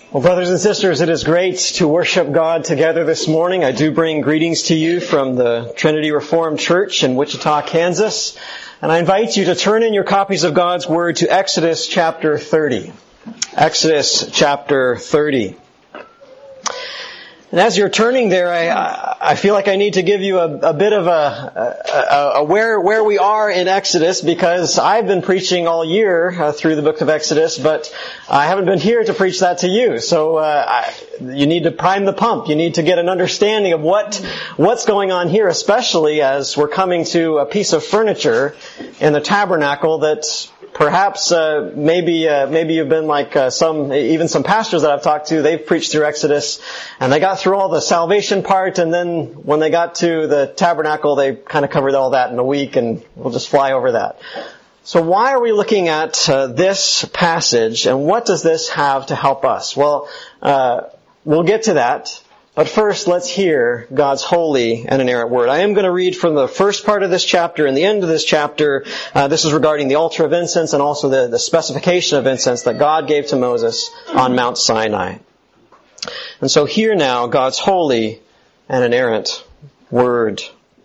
Well, brothers and sisters, it is great to worship God together this morning. I do bring greetings to you from the Trinity Reformed Church in Wichita, Kansas. And I invite you to turn in your copies of God's Word to Exodus chapter 30. Exodus chapter 30. And as you're turning there, I feel like I need to give you a bit of a where we are in Exodus, because I've been preaching all year through the book of Exodus, but I haven't been here to preach that to you. So you need to prime the pump. You need to get an understanding of what's going on here, especially as we're coming to a piece of furniture in the tabernacle that perhaps maybe you've been like some pastors that I've talked to. They've preached through Exodus and they got through all the salvation part, and then when they got to the tabernacle, they kind of covered all that in a week, and we'll just fly over that. So why are we looking at this passage, and what does this have to help us? Well, we'll get to that. But first, let's hear God's holy and inerrant word. I am going to read from the first part of this chapter and the end of this chapter. This is regarding the altar of incense and also the specification of incense that God gave to Moses on Mount Sinai. And so hear now God's holy and inerrant word.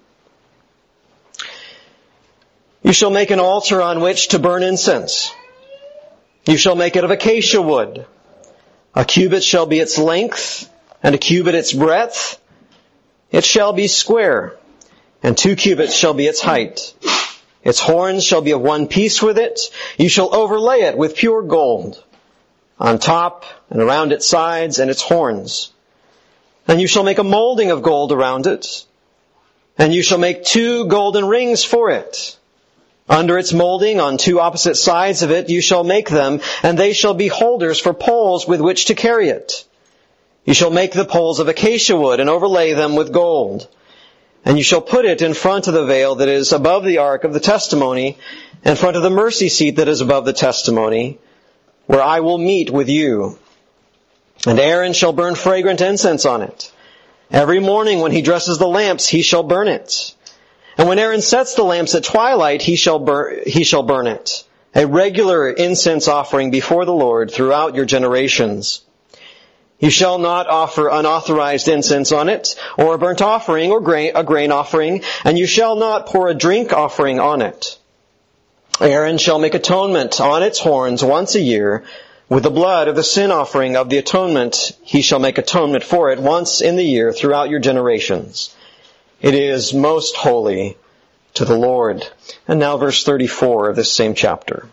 You shall make an altar on which to burn incense. You shall make it of acacia wood. A cubit shall be its length, and a cubit its breadth. It shall be square, and 2 cubits shall be its height. Its horns shall be of one piece with it. You shall overlay it with pure gold, on top and around its sides and its horns. And you shall make a molding of gold around it. And you shall make 2 golden rings for it. Under its molding, on 2 opposite sides of it, you shall make them, and they shall be holders for poles with which to carry it. You shall make the poles of acacia wood and overlay them with gold. And you shall put it in front of the veil that is above the ark of the testimony, in front of the mercy seat that is above the testimony, where I will meet with you. And Aaron shall burn fragrant incense on it. Every morning when he dresses the lamps, he shall burn it. And when Aaron sets the lamps at twilight, he shall burn it. A regular incense offering before the Lord throughout your generations. You shall not offer unauthorized incense on it, or a burnt offering, or a grain offering, and you shall not pour a drink offering on it. Aaron shall make atonement on its horns once a year. With the blood of the sin offering of the atonement, he shall make atonement for it once in the year throughout your generations. It is most holy to the Lord. And now verse 34 of this same chapter.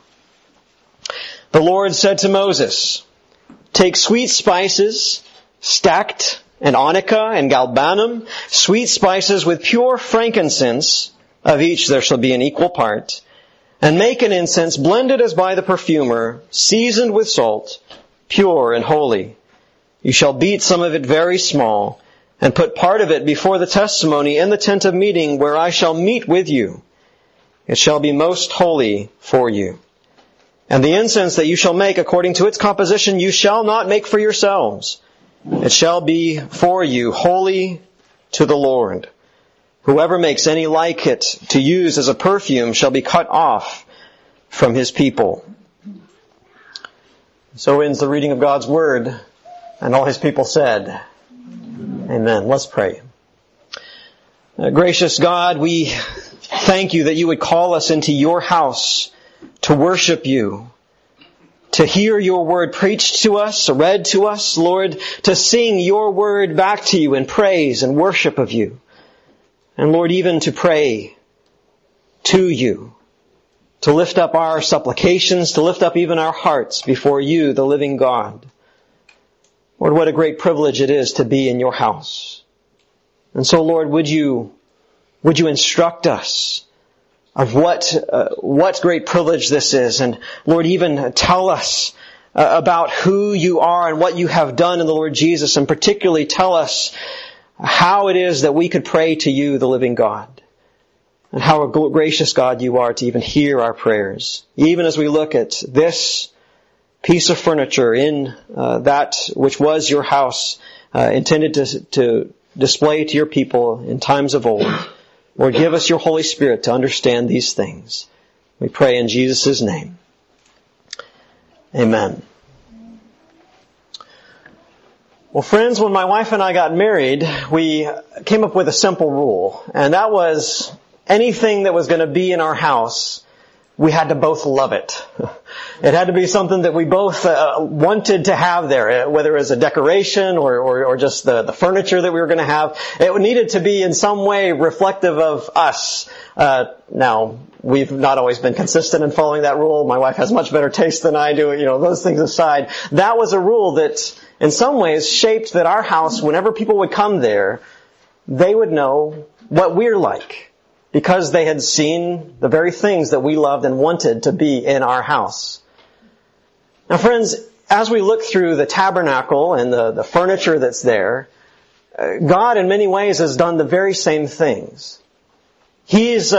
The Lord said to Moses, take sweet spices, stacked, and onycha, and galbanum, sweet spices with pure frankincense, of each there shall be an equal part, and make an incense blended as by the perfumer, seasoned with salt, pure and holy. You shall beat some of it very small, and put part of it before the testimony in the tent of meeting, where I shall meet with you. It shall be most holy for you. And the incense that you shall make according to its composition, you shall not make for yourselves. It shall be for you holy to the Lord. Whoever makes any like it to use as a perfume shall be cut off from his people. So ends the reading of God's Word, and all His people said, Amen. Let's pray. Gracious God, we thank you that you would call us into your house to worship you, to hear your word preached to us, read to us, Lord, to sing your word back to you in praise and worship of you. And Lord, even to pray to you, to lift up our supplications, to lift up even our hearts before you, the living God. Lord, what a great privilege it is to be in your house. And so, Lord, would you instruct us of what great privilege this is, and Lord, even tell us about who you are and what you have done in the Lord Jesus, and particularly tell us how it is that we could pray to you, the living God, and how a gracious God you are to even hear our prayers, even as we look at this piece of furniture in that which was your house, intended to display to your people in times of old. Lord, give us your Holy Spirit to understand these things. We pray in Jesus' name. Amen. Well, friends, when my wife and I got married, we came up with a simple rule, and that was anything that was going to be in our house, we had to both love it. It had to be something that we both wanted to have there, whether it was a decoration or just the furniture that we were going to have. It needed to be in some way reflective of us. Now, we've not always been consistent in following that rule. My wife has much better taste than I do. Those things aside, that was a rule that in some ways shaped that our house, whenever people would come there, they would know what we're like, because they had seen the very things that we loved and wanted to be in our house. Now, friends, as we look through the tabernacle and the furniture that's there, God in many ways has done the very same things. He's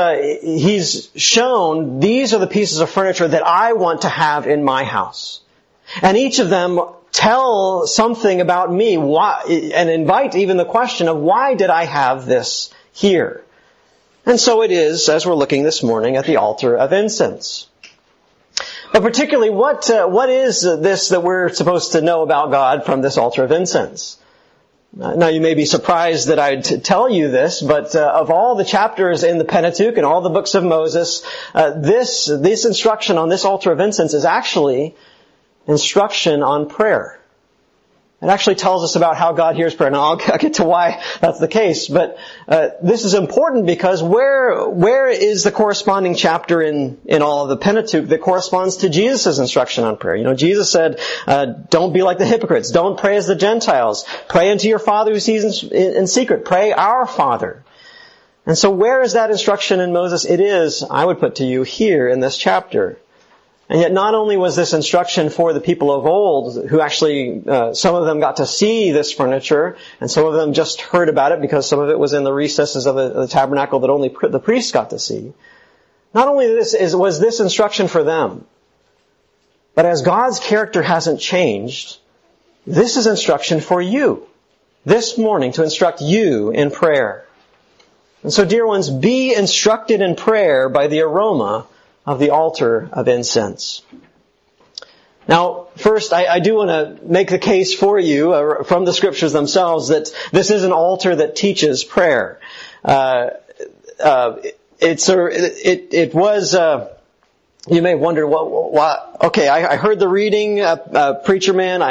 shown, these are the pieces of furniture that I want to have in my house. And each of them tell something about me, and invite even the question of, why did I have this here? And so it is, as we're looking this morning at the altar of incense. But particularly, what is this that we're supposed to know about God from this altar of incense? Now, you may be surprised that I'd tell you this, but of all the chapters in the Pentateuch and all the books of Moses, this instruction on this altar of incense is actually instruction on prayer. It actually tells us about how God hears prayer. Now, I'll get to why that's the case, but this is important because where is the corresponding chapter in all of the Pentateuch that corresponds to Jesus' instruction on prayer? Jesus said, don't be like the hypocrites. Don't pray as the Gentiles. Pray unto your Father who sees in secret. Pray our Father. And so where is that instruction in Moses? It is, I would put to you, here in this chapter. And yet not only was this instruction for the people of old, who actually, some of them got to see this furniture, and some of them just heard about it because some of it was in the recesses of the tabernacle that only the priests got to see. Not only was this instruction for them, but as God's character hasn't changed, this is instruction for you this morning to instruct you in prayer. And so, dear ones, be instructed in prayer by the aroma of the altar of incense. Now, first, I do want to make the case for you from the Scriptures themselves that this is an altar that teaches prayer. It was. You may wonder, okay, I heard the reading, preacher man.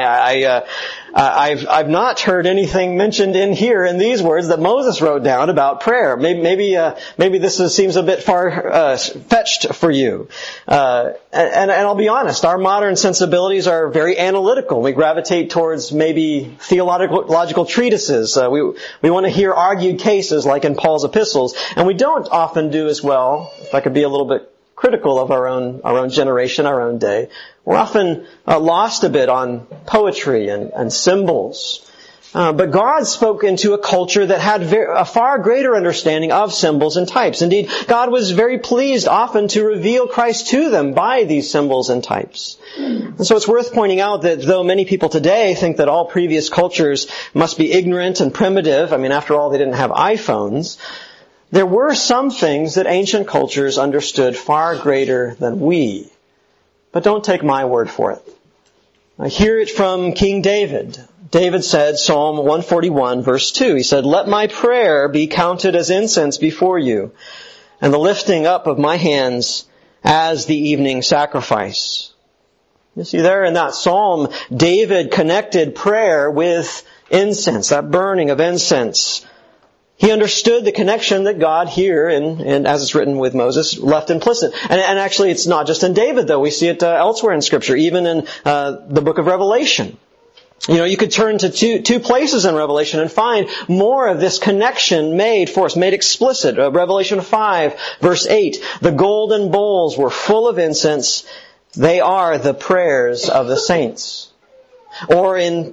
I've not heard anything mentioned in here in these words that Moses wrote down about prayer. Maybe this seems a bit far fetched for you. And I'll be honest, our modern sensibilities are very analytical. We gravitate towards maybe theological treatises. We want to hear argued cases like in Paul's epistles, and we don't often do as well, if I could be a little bit critical of our own generation, our own day. We're often lost a bit on poetry and symbols. But God spoke into a culture that had a far greater understanding of symbols and types. Indeed, God was very pleased often to reveal Christ to them by these symbols and types. And so it's worth pointing out that though many people today think that all previous cultures must be ignorant and primitive, after all, they didn't have iPhones, there were some things that ancient cultures understood far greater than we. But don't take my word for it. I hear it from King David. David said, Psalm 141, verse 2, he said, "Let my prayer be counted as incense before you, and the lifting up of my hands as the evening sacrifice." You see, there in that psalm, David connected prayer with incense, that burning of incense. He understood the connection that God here, and as it's written with Moses, left implicit. And actually, it's not just in David, though. We see it elsewhere in Scripture, even in the book of Revelation. You could turn to two places in Revelation and find more of this connection made for us, made explicit. Revelation 5, verse 8, "The golden bowls were full of incense. They are the prayers of the saints." Or in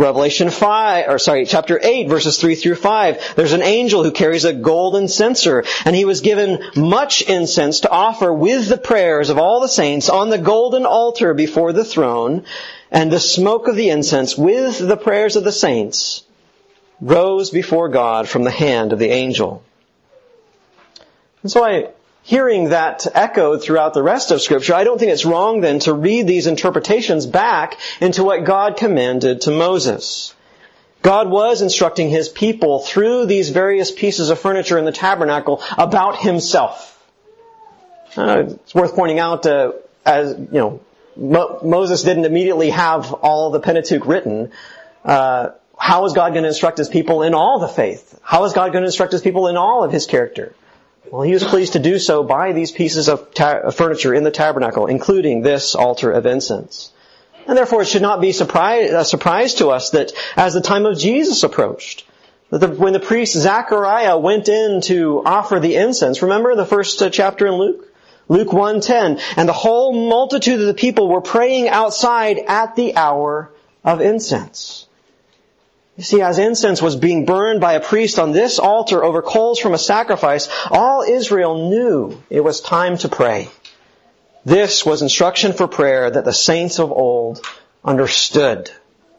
chapter 8, verses 3 through 5, there's an angel who carries a golden censer, and he was given much incense to offer with the prayers of all the saints on the golden altar before the throne, and the smoke of the incense with the prayers of the saints rose before God from the hand of the angel. And so hearing that echoed throughout the rest of Scripture, I don't think it's wrong then to read these interpretations back into what God commanded to Moses. God was instructing His people through these various pieces of furniture in the tabernacle about Himself. It's worth pointing out, Moses didn't immediately have all the Pentateuch written. How is God going to instruct His people in all the faith? How is God going to instruct His people in all of His character? Well, He was pleased to do so by these pieces of furniture in the tabernacle, including this altar of incense. And therefore it should not be a surprise to us that as the time of Jesus approached, when the priest Zechariah went in to offer the incense, remember the first chapter in Luke? Luke 1:10, and the whole multitude of the people were praying outside at the hour of incense. You see, as incense was being burned by a priest on this altar over coals from a sacrifice, all Israel knew it was time to pray. This was instruction for prayer that the saints of old understood.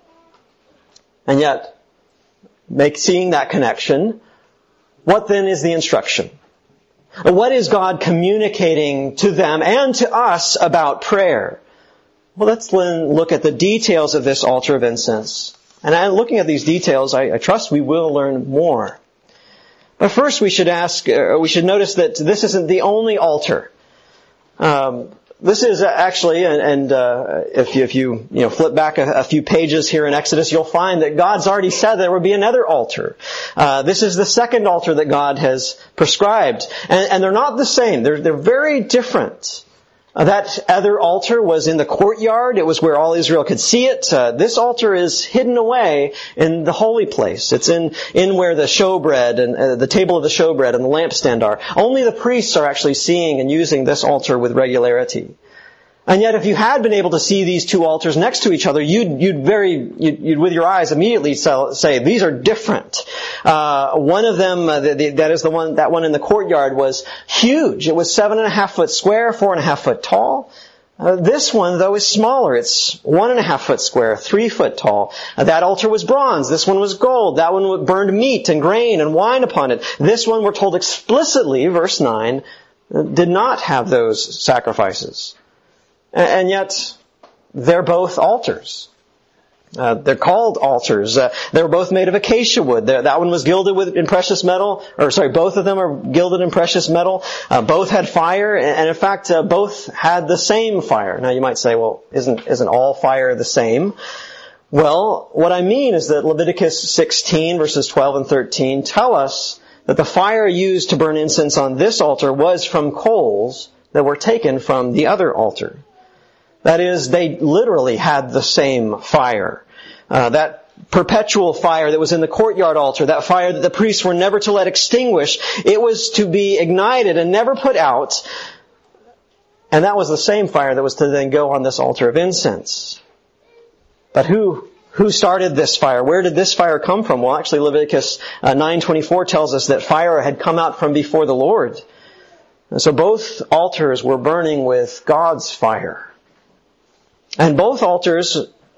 And yet, seeing that connection, what then is the instruction? What is God communicating to them and to us about prayer? Well, let's then look at the details of this altar of incense. And looking at these details, I trust we will learn more. But first we should notice that this isn't the only altar. This is actually, if you flip back a few pages here in Exodus, you'll find that God's already said there would be another altar. This is the second altar that God has prescribed. And they're not the same. They're very different. That other altar was in the courtyard. It was where all Israel could see it. This altar is hidden away in the holy place. It's in where the showbread and the table of the showbread and the lampstand are. Only the priests are actually seeing and using this altar with regularity. And yet if you had been able to see these two altars next to each other, you'd with your eyes immediately say, these are different. One of them, that one in the courtyard was huge. It was 7.5 foot square, 4.5 foot tall. This one, though, is smaller. It's 1.5 foot square, 3 foot tall. That altar was bronze. This one was gold. That one burned meat and grain and wine upon it. This one, we're told explicitly, verse 9, did not have those sacrifices. And yet, they're both altars. They're called altars. They were both made of acacia wood. That one was gilded in precious metal. Both of them are gilded in precious metal. Both had fire, and in fact, both had the same fire. Now you might say, well, isn't all fire the same? Well, what I mean is that Leviticus 16 verses 12 and 13 tell us that the fire used to burn incense on this altar was from coals that were taken from the other altar. That is, they literally had the same fire. That perpetual fire that was in the courtyard altar, that fire that the priests were never to let extinguish, it was to be ignited and never put out. And that was the same fire that was to then go on this altar of incense. But who started this fire? Where did this fire come from? Well, actually Leviticus 9:24 tells us that fire had come out from before the Lord. And so both altars were burning with God's fire. And both altars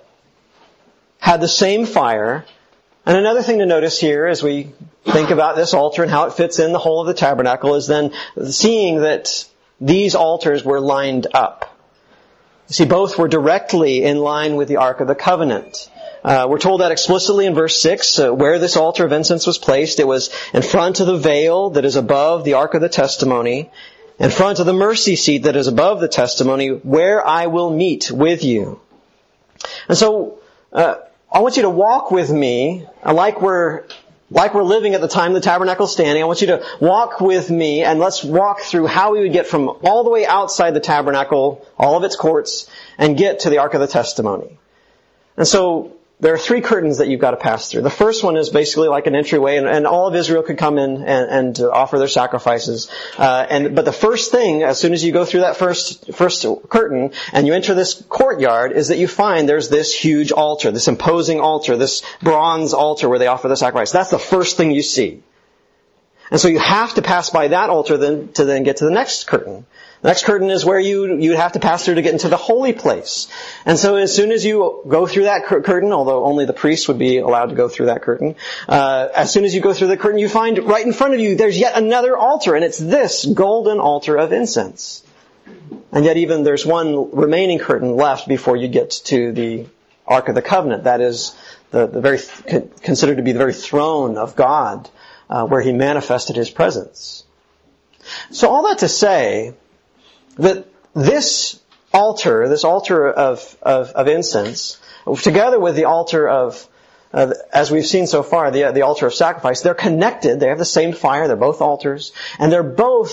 had the same fire. And another thing to notice here as we think about this altar and how it fits in the whole of the tabernacle is then seeing that these altars were lined up. You see, both were directly in line with the Ark of the Covenant. We're told that explicitly in verse 6, where this altar of incense was placed. It was in front of the veil that is above the Ark of the Testimony, in front of the mercy seat that is above the testimony, where I will meet with you. And so, I want you to walk with me, like we're living at the time the tabernacle is standing. I want you to walk with me, and let's walk through how we would get from all the way outside the tabernacle, all of its courts, and get to the Ark of the Testimony. And so, there are 3 curtains that you've got to pass through. The first one is basically like an entryway, and all of Israel could come in and offer their sacrifices. But the first thing, as soon as you go through that first curtain and you enter this courtyard, is that you find there's this huge altar, this imposing altar, this bronze altar where they offer the sacrifice. That's the first thing you see. And so you have to pass by that altar to then get to the next curtain. The next curtain is where you'd have to pass through to get into the holy place. And so as soon as you go through that curtain, although only the priest would be allowed to go through that curtain, as soon as you go through the curtain, you find right in front of you, there's yet another altar, and it's this golden altar of incense. And yet even there's one remaining curtain left before you get to the Ark of the Covenant. That is considered to be the very throne of God, where He manifested His presence. So all that to say that this altar of incense, together with the altar of, as we've seen so far, the altar of sacrifice, they're connected. They have the same fire. They're both altars, and they're both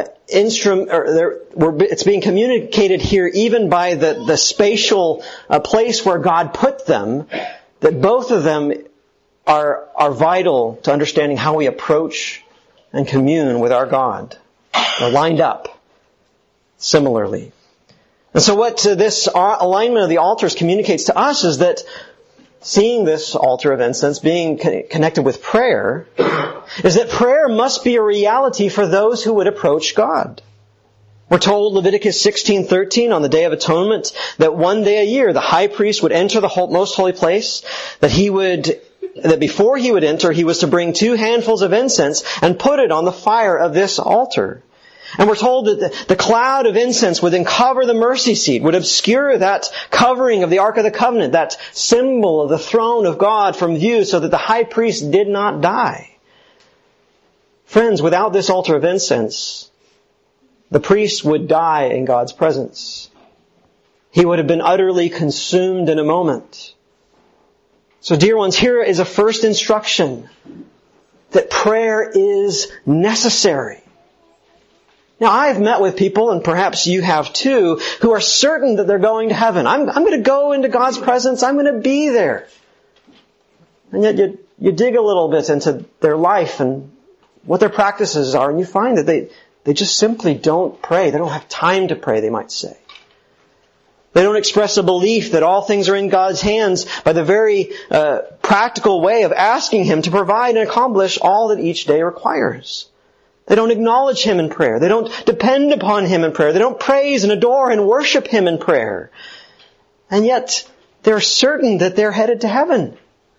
it's being communicated here even by the spatial place where God put them. That both of them are vital to understanding how we approach and commune with our God. They're lined up similarly. And so what this alignment of the altars communicates to us is that seeing this altar of incense being connected with prayer is that prayer must be a reality for those who would approach God. We're told, Leviticus 16:13, on the Day of Atonement, that one day a year the high priest would enter the most holy place, that before he would enter, he was to bring 2 handfuls of incense and put it on the fire of this altar. And we're told that the cloud of incense would then cover the mercy seat, would obscure that covering of the Ark of the Covenant, that symbol of the throne of God from view, so that the high priest did not die. Friends, without this altar of incense, the priest would die in God's presence. He would have been utterly consumed in a moment. So dear ones, here is a first instruction that prayer is necessary. Now, I've met with people, and perhaps you have too, who are certain that they're going to heaven. I'm going to go into God's presence. I'm going to be there. And yet you dig a little bit into their life and what their practices are, and you find that they just simply don't pray. They don't have time to pray, they might say. They don't express a belief that all things are in God's hands by the very practical way of asking Him to provide and accomplish all that each day requires. They don't acknowledge Him in prayer. They don't depend upon Him in prayer. They don't praise and adore and worship Him in prayer. And yet, they're certain that they're headed to heaven.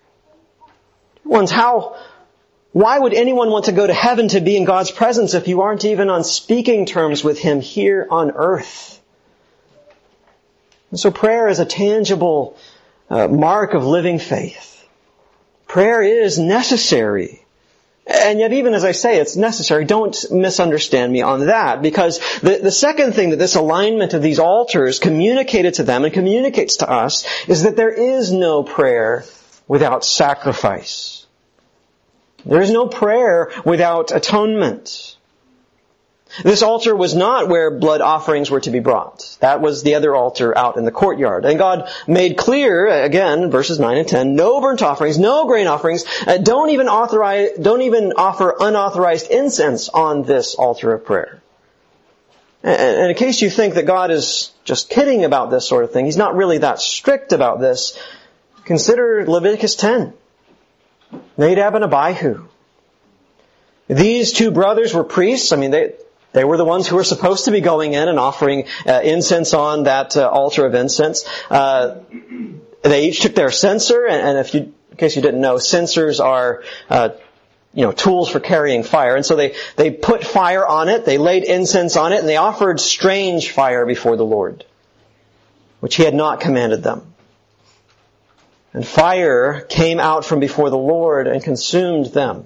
Why would anyone want to go to heaven to be in God's presence if you aren't even on speaking terms with Him here on earth? And so prayer is a tangible mark of living faith. Prayer is necessary. And yet, even as I say it's necessary, don't misunderstand me on that, because the second thing that this alignment of these altars communicated to them and communicates to us is that there is no prayer without sacrifice. There is no prayer without atonement. This altar was not where blood offerings were to be brought. That was the other altar out in the courtyard. And God made clear, again, verses 9 and 10, no burnt offerings, no grain offerings, don't even offer unauthorized incense on this altar of prayer. And in case you think that God is just kidding about this sort of thing, He's not really that strict about this, consider Leviticus 10. Nadab and Abihu. These 2 brothers were priests. I mean, they were the ones who were supposed to be going in and offering incense on that altar of incense. They each took their censer, and in case you didn't know, censers are tools for carrying fire. And so they put fire on it, they laid incense on it, and they offered strange fire before the Lord, which He had not commanded them. And fire came out from before the Lord and consumed them.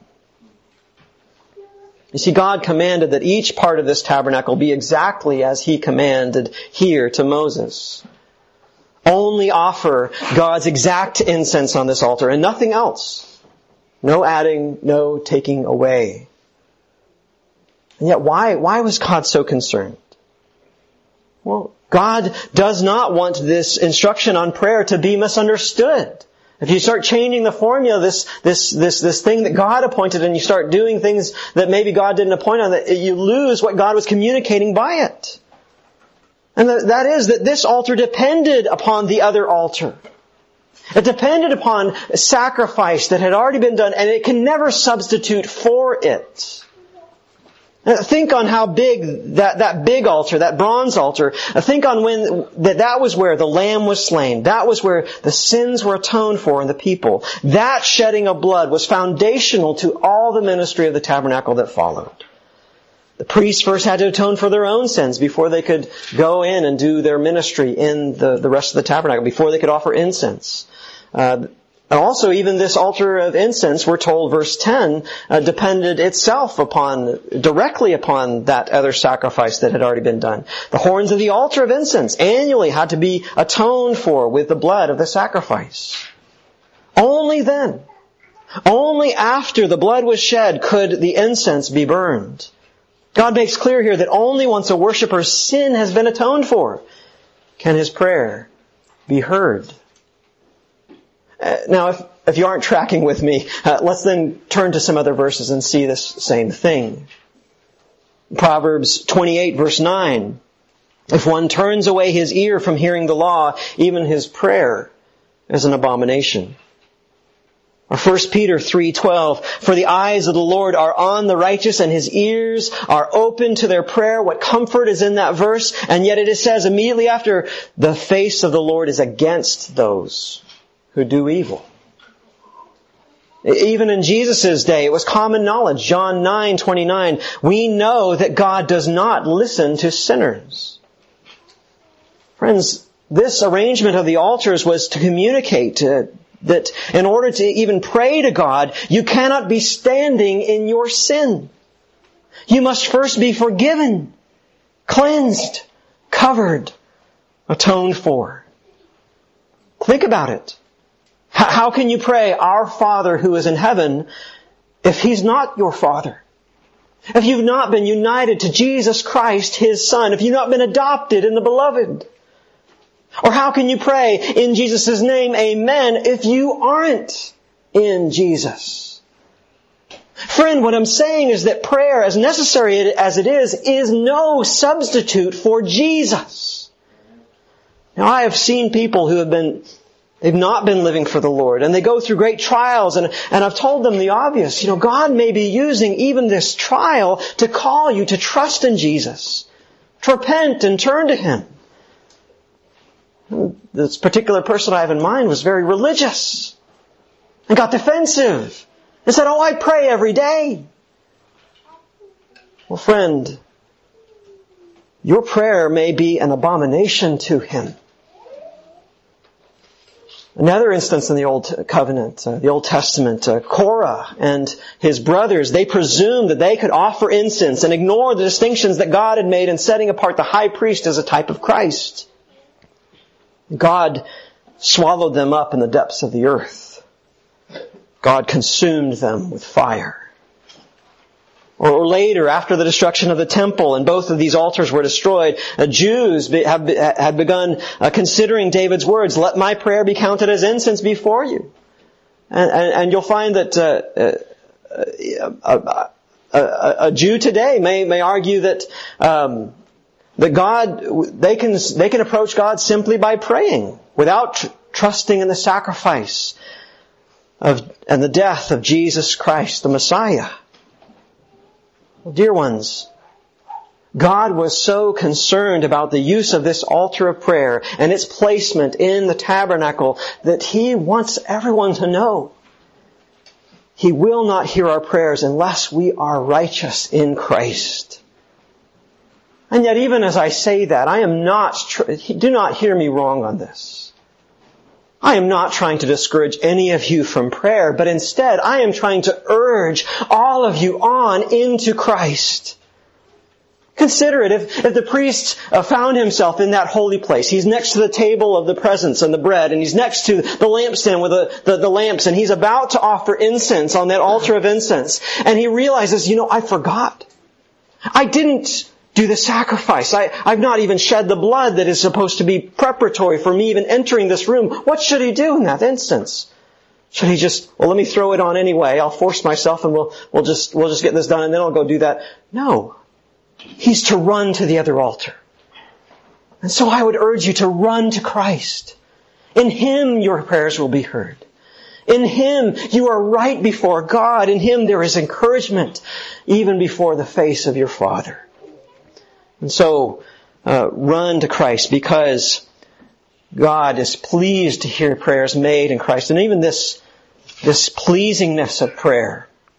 You see, God commanded that each part of this tabernacle be exactly as He commanded here to Moses. Only offer God's exact incense on this altar and nothing else. No adding, no taking away. And yet why was God so concerned? Well, God does not want this instruction on prayer to be misunderstood. If you start changing the formula, this thing that God appointed, and you start doing things that maybe God didn't appoint on, that you lose what God was communicating by it. And that is that this altar depended upon the other altar. It depended upon sacrifice that had already been done, and it can never substitute for it. Think on how big that big altar, that bronze altar, think on when that was where the lamb was slain. That was where the sins were atoned for in the people. That shedding of blood was foundational to all the ministry of the tabernacle that followed. The priests first had to atone for their own sins before they could go in and do their ministry in the rest of the tabernacle, before they could offer incense. And also, even this altar of incense, we're told, verse 10, depended itself directly upon that other sacrifice that had already been done. The horns of the altar of incense annually had to be atoned for with the blood of the sacrifice. Only then, only after the blood was shed could the incense be burned. God makes clear here that only once a worshiper's sin has been atoned for can his prayer be heard. Now, if you aren't tracking with me, let's then turn to some other verses and see this same thing. Proverbs 28 verse 9. If one turns away his ear from hearing the law, even his prayer is an abomination. Or 1 Peter 3:12, for the eyes of the Lord are on the righteous and His ears are open to their prayer. What comfort is in that verse? And yet it says immediately after, the face of the Lord is against those who do evil. Even in Jesus' day, it was common knowledge. John 9:29, we know that God does not listen to sinners. Friends, this arrangement of the altars was to communicate that in order to even pray to God, you cannot be standing in your sin. You must first be forgiven, cleansed, covered, atoned for. Think about it. How can you pray, Our Father who is in heaven, if He's not your Father? If you've not been united to Jesus Christ, His Son, if you've not been adopted in the Beloved? Or how can you pray in Jesus' name, Amen, if you aren't in Jesus? Friend, what I'm saying is that prayer, as necessary as it is no substitute for Jesus. Now, I have seen people who they've not been living for the Lord, and they go through great trials, and I've told them the obvious. God may be using even this trial to call you to trust in Jesus, to repent and turn to Him. This particular person I have in mind was very religious and got defensive and said, I pray every day. Well, friend, your prayer may be an abomination to Him. Another instance in the Old Covenant, the Old Testament, Korah and his brothers, they presumed that they could offer incense and ignore the distinctions that God had made in setting apart the high priest as a type of Christ. God swallowed them up in the depths of the earth. God consumed them with fire. Or later, after the destruction of the temple, and both of these altars were destroyed, Jews had begun considering David's words, let my prayer be counted as incense before you. And you'll find that a Jew today may argue that God, they can approach God simply by praying, without trusting in the sacrifice and the death of Jesus Christ, the Messiah. Well, dear ones, God was so concerned about the use of this altar of prayer and its placement in the tabernacle that He wants everyone to know He will not hear our prayers unless we are righteous in Christ. And yet, even as I say that, do not hear me wrong on this. I am not trying to discourage any of you from prayer, but instead I am trying to urge all of you on into Christ. Consider it, if the priest found himself in that holy place, he's next to the table of the presence and the bread, and he's next to the lampstand with the lamps, and he's about to offer incense on that altar of incense, and he realizes, I forgot. I didn't do the sacrifice. I've not even shed the blood that is supposed to be preparatory for me even entering this room. What should he do in that instance? Should he just, let me throw it on anyway. I'll force myself and we'll just get this done and then I'll go do that. No. He's to run to the other altar. And so I would urge you to run to Christ. In Him your prayers will be heard. In Him you are right before God. In Him there is encouragement even before the face of your Father. And so, run to Christ because God is pleased to hear prayers made in Christ. And even this pleasingness of prayer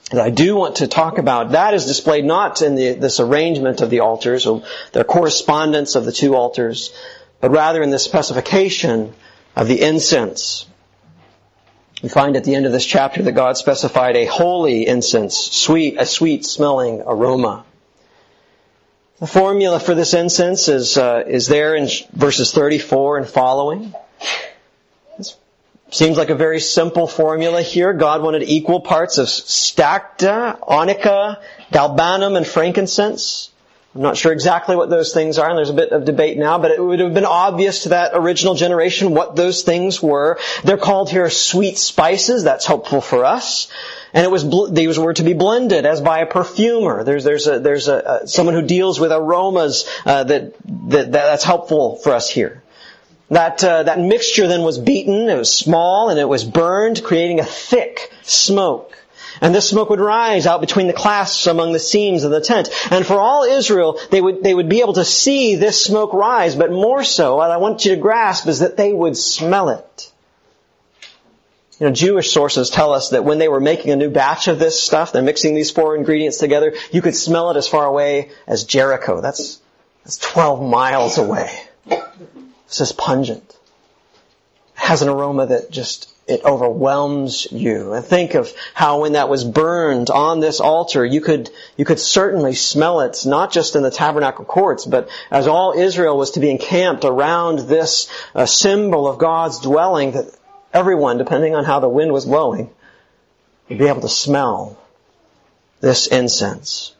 that I do want to talk about, that is displayed not in this arrangement of the altars, or their correspondence of the two altars, but rather in the specification of the incense. We find at the end of this chapter that God specified a holy incense, a sweet smelling aroma. The formula for this incense is there in verses 34 and following. It seems like a very simple formula here. God wanted equal parts of stacta, onycha, galbanum, and frankincense. I'm not sure exactly what those things are, and there's a bit of debate now, but it would have been obvious to that original generation what those things were. They're called here sweet spices. That's helpful for us. And these were to be blended as by a perfumer. There's someone who deals with aromas that's helpful for us here. That mixture then was beaten. It was small and it was burned, creating a thick smoke. And this smoke would rise out between the clasps among the seams of the tent. And for all Israel, they would be able to see this smoke rise. But more so, what I want you to grasp is that they would smell it. You know, Jewish sources tell us that when they were making a new batch of this stuff, they're mixing these 4 ingredients together, you could smell it as far away as Jericho. That's 12 miles away. This is pungent. It has an aroma that it overwhelms you. And think of how when that was burned on this altar, you could certainly smell it, not just in the tabernacle courts, but as all Israel was to be encamped around this symbol of God's dwelling, that everyone, depending on how the wind was blowing, would be able to smell this incense.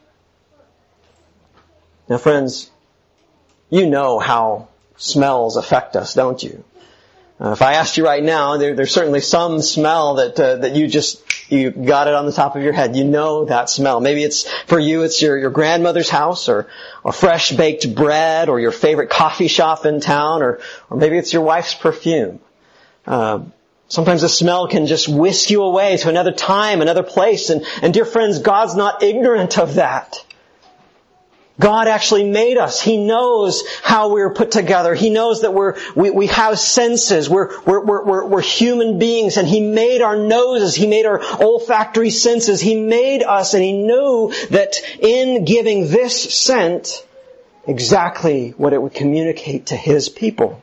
Now friends, you know how smells affect us, don't you? If I asked you right now, there's certainly some smell that you got it on the top of your head. You know that smell. Maybe it's your grandmother's house, or fresh baked bread, or your favorite coffee shop in town, or maybe it's your wife's perfume. Sometimes the smell can just whisk you away to another time, another place. And dear friends, God's not ignorant of that. God actually made us. He knows how we're put together. He knows that we have senses. We're human beings, and He made our noses. He made our olfactory senses. He made us, and He knew that in giving this scent, exactly what it would communicate to His people.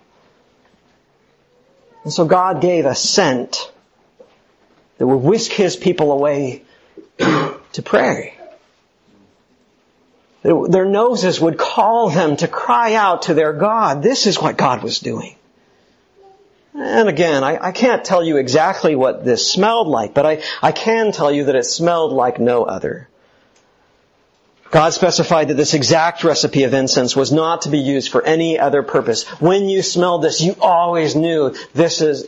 And so God gave a scent that would whisk His people away to pray. Their noses would call them to cry out to their God. This is what God was doing. And again, I can't tell you exactly what this smelled like, but I can tell you that it smelled like no other. God specified that this exact recipe of incense was not to be used for any other purpose. When you smelled this, you always knew this is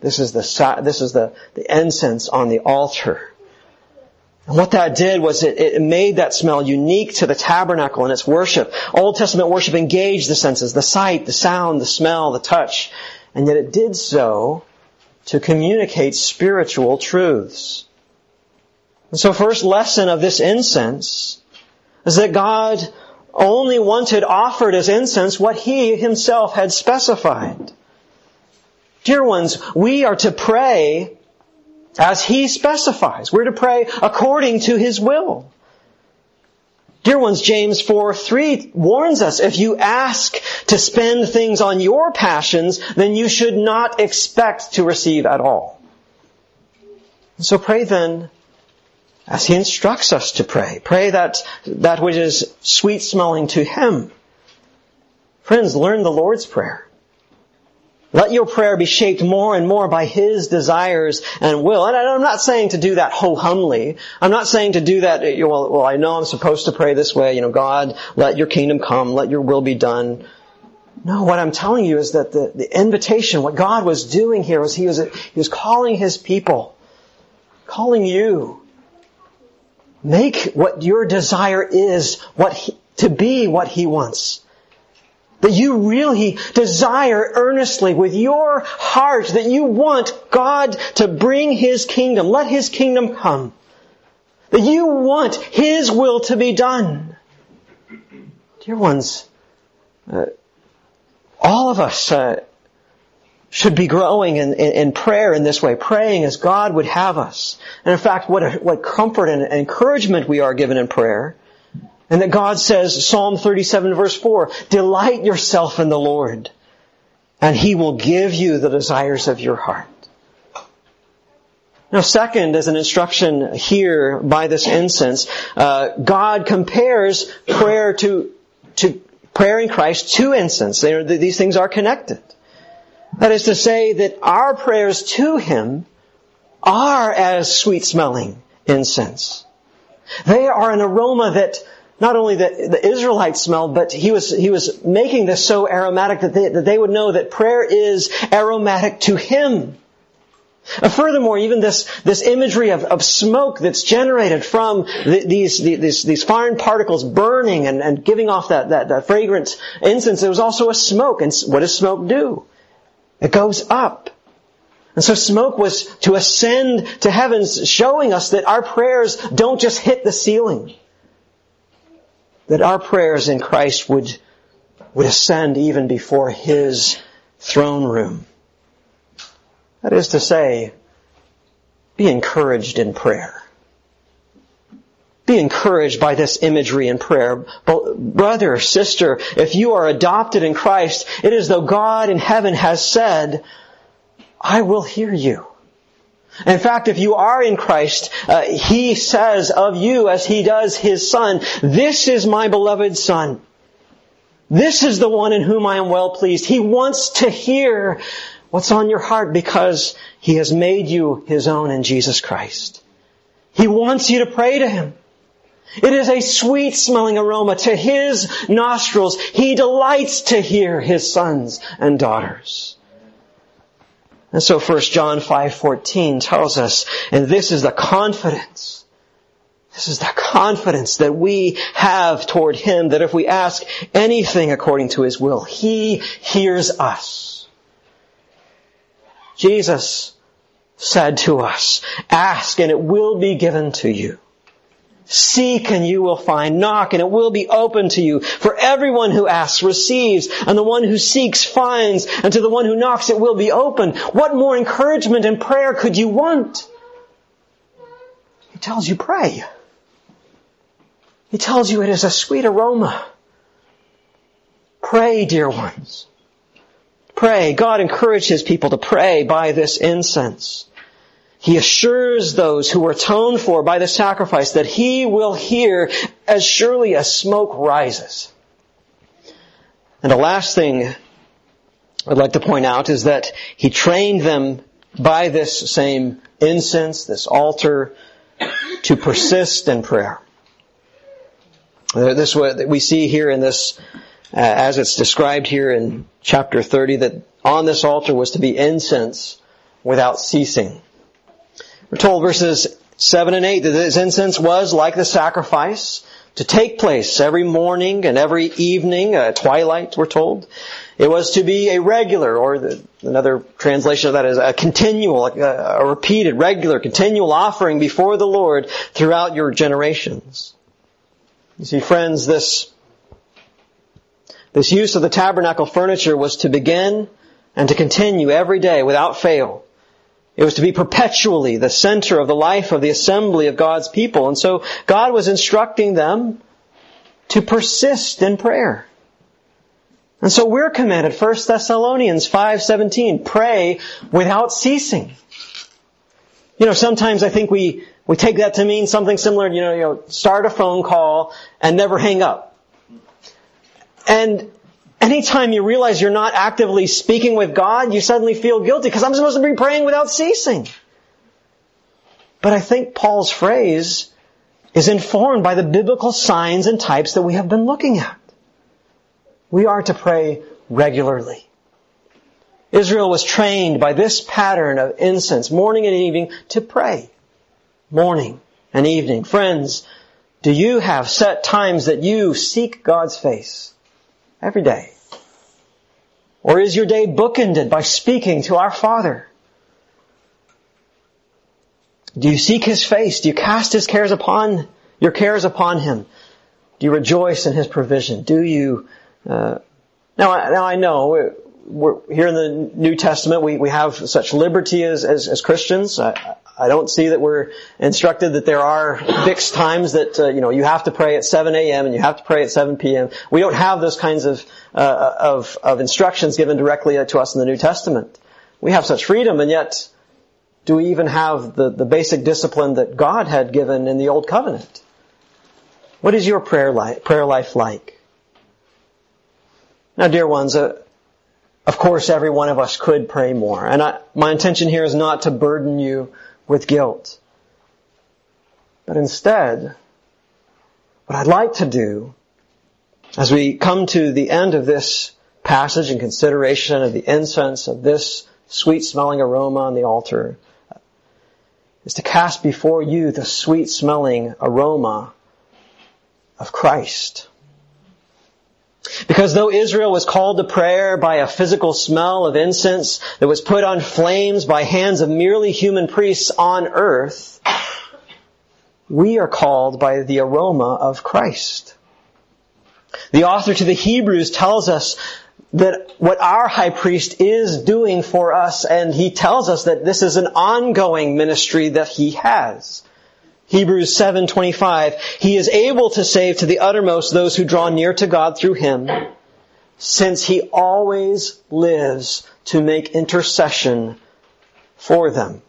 the incense on the altar. And what that did was it made that smell unique to the tabernacle and its worship. Old Testament worship engaged the senses, the sight, the sound, the smell, the touch. And yet it did so to communicate spiritual truths. And so first lesson of this incense is that God only wanted offered as incense what He Himself had specified. Dear ones, we are to pray as He specifies. We're to pray according to His will. Dear ones, James 4:3 warns us, if you ask to spend things on your passions, then you should not expect to receive at all. So pray then as He instructs us to pray. Pray that which is sweet smelling to Him. Friends, learn the Lord's Prayer. Let your prayer be shaped more and more by His desires and will. And I'm not saying to do that ho-humly. I'm not saying to do that, well, I know I'm supposed to pray this way. God, let your kingdom come. Let your will be done. No, what I'm telling you is that the invitation, what God was doing here was He was calling His people, calling you. Make what your desire is to be what He wants. That you really desire earnestly with your heart that you want God to bring His kingdom. Let His kingdom come. That you want His will to be done. Dear ones, all of us, should be growing in prayer in this way, praying as God would have us. And in fact, what comfort and encouragement we are given in prayer. And that God says, Psalm 37 verse 4, delight yourself in the Lord, and He will give you the desires of your heart. Now, second, as an instruction here by this incense, God compares prayer to prayer in Christ to incense. These things are connected. That is to say that our prayers to Him are as sweet-smelling incense. They are an aroma that not only the Israelites smelled, but He was making this so aromatic that they would know that prayer is aromatic to Him. Furthermore, even this imagery of smoke that's generated from these fine particles burning and giving off that fragrant incense, it was also a smoke. And what does smoke do? It goes up. And so smoke was to ascend to heavens, showing us that our prayers don't just hit the ceiling. That our prayers in Christ would ascend even before His throne room. That is to say, be encouraged in prayer. Be encouraged by this imagery in prayer. Brother, sister, if you are adopted in Christ, it is though God in heaven has said, I will hear you. In fact, if you are in Christ, He says of you as He does His Son, this is my beloved Son. This is the one in whom I am well pleased. He wants to hear what's on your heart because He has made you His own in Jesus Christ. He wants you to pray to Him. It is a sweet-smelling aroma to His nostrils. He delights to hear His sons and daughters. And so 1 John 5:14 tells us, and this is the confidence. This is the confidence that we have toward Him, that if we ask anything according to His will, He hears us. Jesus said to us, ask and it will be given to you. Seek and you will find. Knock and it will be open to you. For everyone who asks receives, and the one who seeks finds, and to the one who knocks it will be open. What more encouragement and prayer could you want? He tells you pray. He tells you it is a sweet aroma. Pray, dear ones. Pray. God encouraged His people to pray by this incense. He assures those who are atoned for by the sacrifice that He will hear as surely as smoke rises. And the last thing I'd like to point out is that He trained them by this same incense, this altar, to persist in prayer. This we see here in this, as it's described here in chapter 30, that on this altar was to be incense without ceasing. We're told verses 7 and 8 that this incense was like the sacrifice to take place every morning and every evening, twilight, we're told. It was to be a regular, or another translation of that is a continual, a repeated, regular, continual offering before the Lord throughout your generations. You see, friends, this use of the tabernacle furniture was to begin and to continue every day without fail. It was to be perpetually the center of the life of the assembly of God's people. And so God was instructing them to persist in prayer. And so we're commanded, 1 Thessalonians 5:17, pray without ceasing. Sometimes I think we take that to mean something similar, start a phone call and never hang up. And anytime you realize you're not actively speaking with God, you suddenly feel guilty because I'm supposed to be praying without ceasing. But I think Paul's phrase is informed by the biblical signs and types that we have been looking at. We are to pray regularly. Israel was trained by this pattern of incense, morning and evening, to pray. Morning and evening. Friends, do you have set times that you seek God's face every day? Or is your day bookended by speaking to our Father? Do you seek His face? Do you cast your cares upon Him? Do you rejoice in His provision? Do you, now I know we're here in the New Testament, we have such liberty as Christians. I don't see that we're instructed that there are fixed times that, you have to pray at 7 a.m. and you have to pray at 7 p.m. We don't have those kinds of instructions given directly to us in the New Testament. We have such freedom, and yet, do we even have the basic discipline that God had given in the Old Covenant? What is your prayer life like? Now, dear ones, of course every one of us could pray more. And my intention here is not to burden you with guilt. But instead, what I'd like to do, as we come to the end of this passage and consideration of the incense of this sweet-smelling aroma on the altar, is to cast before you the sweet-smelling aroma of Christ. Because though Israel was called to prayer by a physical smell of incense that was put on flames by hands of merely human priests on earth, we are called by the aroma of Christ. The author to the Hebrews tells us that what our high priest is doing for us, and he tells us that this is an ongoing ministry that he has. Hebrews 7:25, he is able to save to the uttermost those who draw near to God through him, since he always lives to make intercession for them.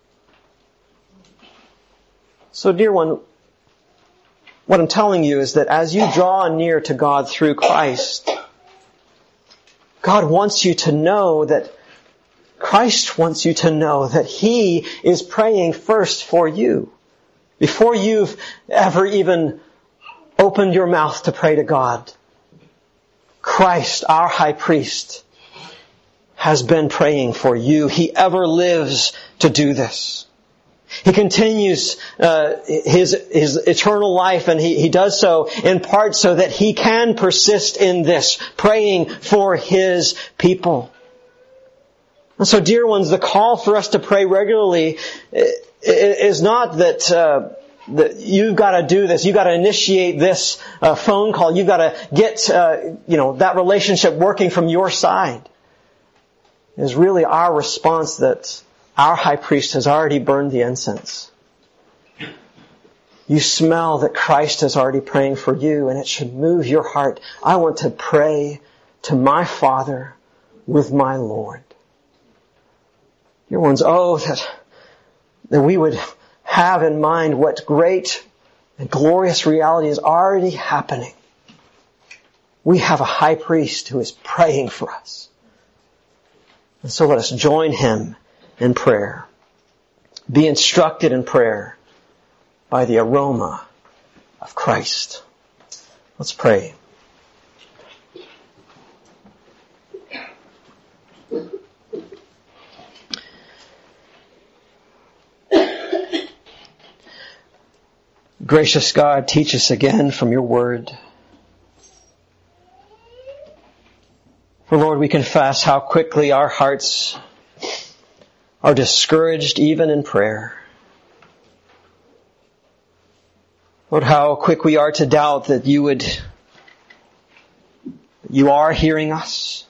So, dear one, what I'm telling you is that as you draw near to God through Christ, God wants you to know that Christ wants you to know that he is praying first for you. Before you've ever even opened your mouth to pray to God, Christ, our high priest, has been praying for you. He ever lives to do this. He continues his eternal life, and he does so in part so that he can persist in this, praying for his people. And so, dear ones, the call for us to pray regularly is not that you've got to do this, you've got to initiate this phone call, you've got to get that relationship working from your side. It is really our response that our high priest has already burned the incense. You smell that Christ is already praying for you, and it should move your heart. I want to pray to my Father with my Lord. Dear ones, that we would have in mind what great and glorious reality is already happening. We have a high priest who is praying for us. And so let us join him in prayer. Be instructed in prayer by the aroma of Christ. Let's pray. Gracious God, teach us again from your word. For Lord, we confess how quickly our hearts are discouraged even in prayer. Lord, how quick we are to doubt that you are hearing us,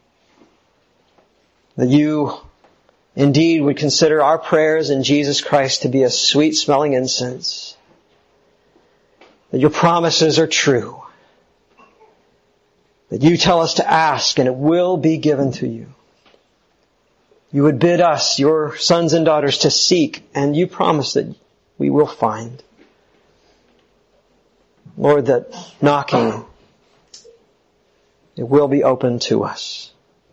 that you indeed would consider our prayers in Jesus Christ to be a sweet-smelling incense, that your promises are true, that you tell us to ask and it will be given to you. You would bid us, your sons and daughters, to seek, and you promise that we will find. Lord, that knocking, it will be open to us.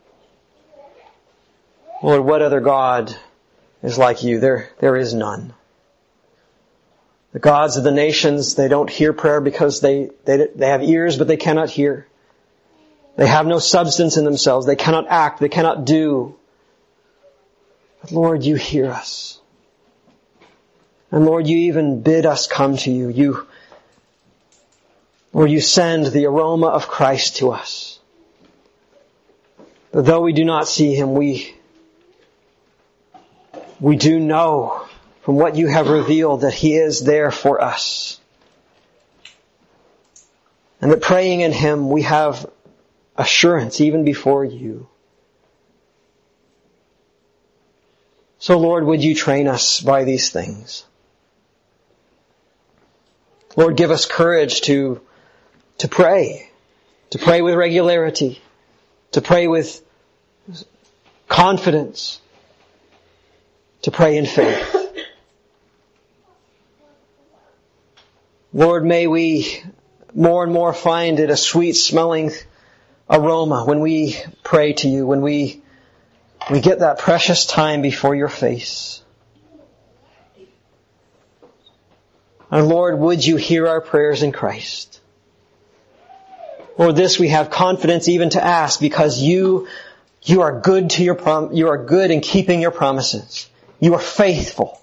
Lord, what other God is like you? There is none. The gods of the nations, they don't hear prayer because they have ears, but they cannot hear. They have no substance in themselves. They cannot act. They cannot do. But Lord, you hear us. And Lord, you even bid us come to you. Lord, you send the aroma of Christ to us. But though we do not see him, we do know from what you have revealed that he is there for us. And that praying in him, we have assurance even before you So Lord, would you train us by these things? Lord, give us courage to pray with regularity, to pray with confidence, to pray in faith. Lord, may we more and more find it a sweet smelling aroma when we pray to you, when we get that precious time before your face. And Lord, would you hear our prayers in Christ? Lord, this we have confidence even to ask because you are good to you are good in keeping your promises. You are faithful.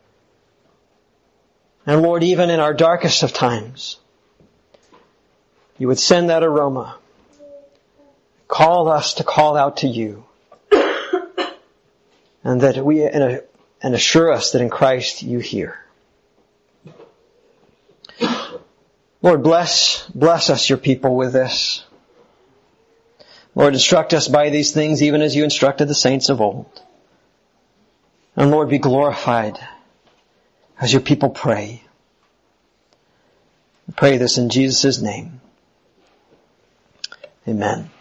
And Lord, even in our darkest of times, you would send that aroma. Call us to call out to you. And that and assure us that in Christ you hear. Lord, bless us, your people, with this. Lord, instruct us by these things even as you instructed the saints of old. And Lord, be glorified as your people pray. I pray this in Jesus' name. Amen.